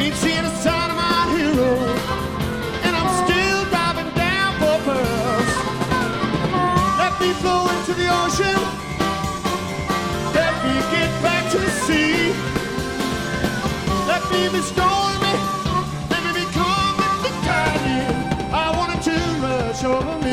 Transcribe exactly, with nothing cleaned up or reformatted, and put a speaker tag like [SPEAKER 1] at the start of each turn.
[SPEAKER 1] ain't seen a sign of my hero, and I'm still driving down for pearls. Let me flow into the ocean, let me get back to the sea. Let me be stormy, let me become the tide. I want it to rush over me.